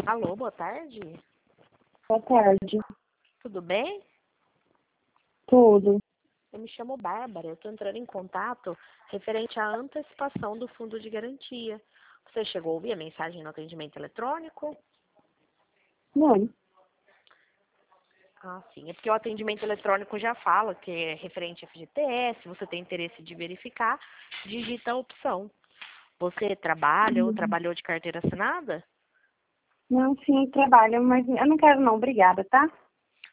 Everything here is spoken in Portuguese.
Alô, boa tarde. Boa tarde. Tudo bem? Tudo. Eu me chamo Bárbara. Eu estou entrando em contato referente à antecipação do fundo de garantia. Você chegou a ouvir a mensagem no atendimento eletrônico? Não. Ah, sim. É porque o atendimento eletrônico já fala que é referente a FGTS. Se você tem interesse de verificar, digita a opção. Você trabalha ou trabalhou de carteira assinada? Não, sim, trabalho, mas eu não quero não, obrigada, tá?